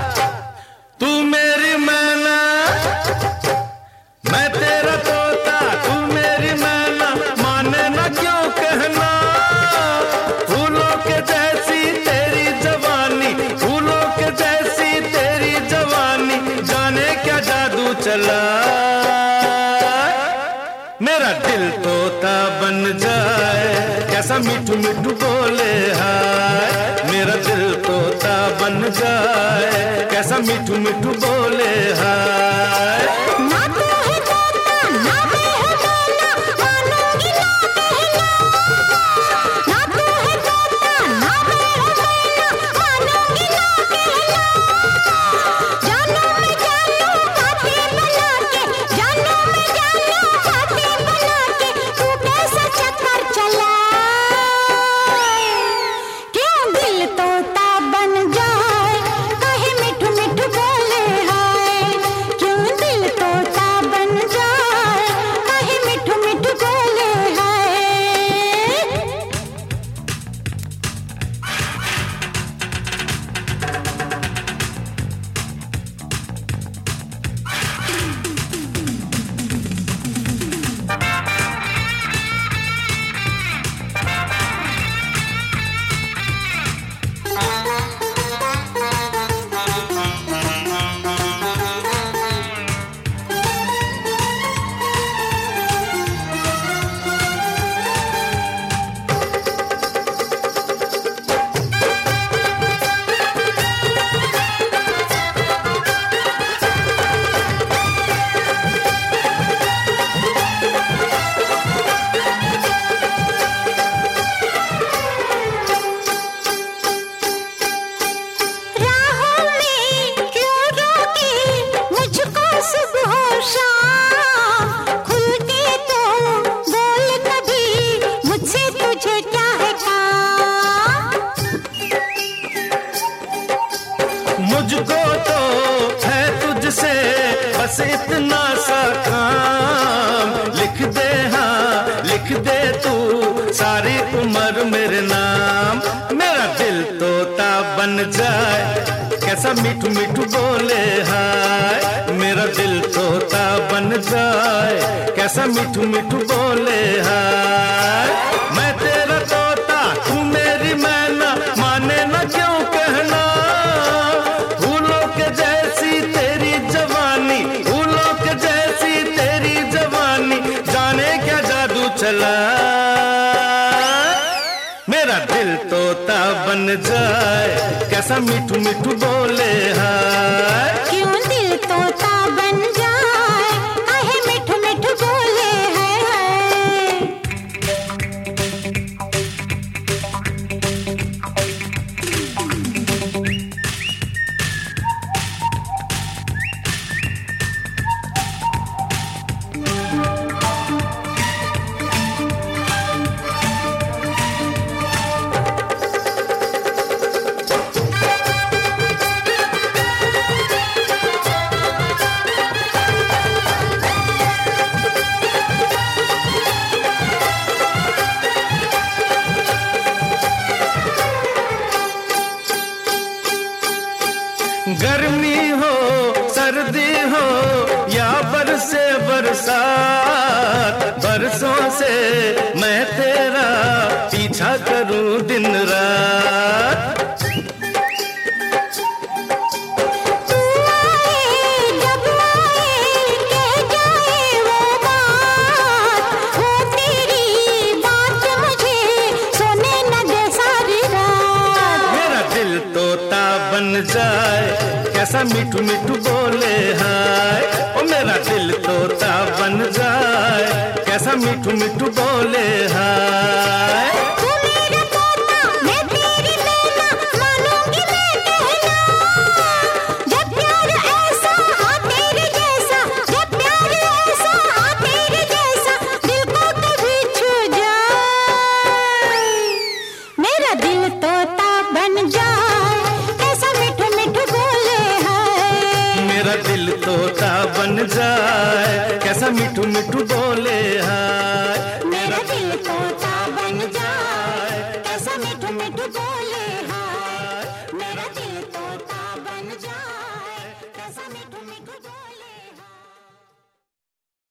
तू मेरी मैना मैं तेरा तोता, तू मेरी मैना माने ना क्यों कहना। फूलों के जैसी तेरी जवानी, फूलों के जैसी तेरी जवानी, जाने क्या जादू चला। मेरा दिल तोता बन जाए, कैसा मिठू मिठू बोले हाय। मेरा दिल तोता बन जाए, कैसा मिठू मिठू बोले हाय। ना तू है तोता ना मैं हूँ मैना, मानूंगी ना कहना। ना तू है तोता ना मैं हूँ मैना, मानूंगी ना कहना। जानो मैं जानो बातें बना के, जानो मैं जानो बातें बना के, तू कैसा चक्कर चला। क्यों दिल तोता बन जाए, कहे मिठू मिठू बोले हाय। क्यों दिल तोता बन जाए, कहे मिठू मिठू बोले हाय। राहों में क्यों रोके मुझको सुबह शाम, खुल के तो बोल कभी मुझसे तुझे क्या है काम। मुझको तो है तुझसे बस इतना सा काम। लिख दे हाँ लिख दे तू सारी उम्र मेरे नाम। मेरा दिल तोता बन जाए, कैसा मिठू मिठू बोले हाय। मेरा दिल तोता बन जाए, कैसा मिठू मिठू बोले हाय। मैं तेरा तोता तू मेरी मैना, माने ना क्यों कहना। फूलों के जैसी तेरी जवानी, फूलों के जैसी तेरी जवानी, जाने क्या जादू चला। मेरा दिल तोता बन जाए, कैसा मिठू मिठू बोले हाय। क्यों दिल तोता बन जाए, कहे मिठू मिठू बोले हाय। गर्मी हो सर्दी हो या बरसे बरसात, बरसों से मैं तेरा पीछा करूं दिन रात। तू आए जब आए कह जाए वो बात, हो तेरी बात मुझे सोने न दे सारी रात। मेरा दिल तोता बन जाए, कैसा मिठू मिठू बोले हाय। ओ मेरा दिल तोता बन जाए, कैसा मिठू मिठू बोले हाय। तू मेरा तोता मैं तेरी मैना, मानूंगी मैं कहना। जब प्यार ऐसा हाँ तेरे जैसा, जब प्यार ऐसा हाँ तेरे जैसा, दिल को कभी छू जाए। मेरा दिल तोता बन जाए, कैसा मिठू मिठू बोले हाय। मेरा दिल तोता बन जाए, कैसा मिठू मिठू बोले हाय।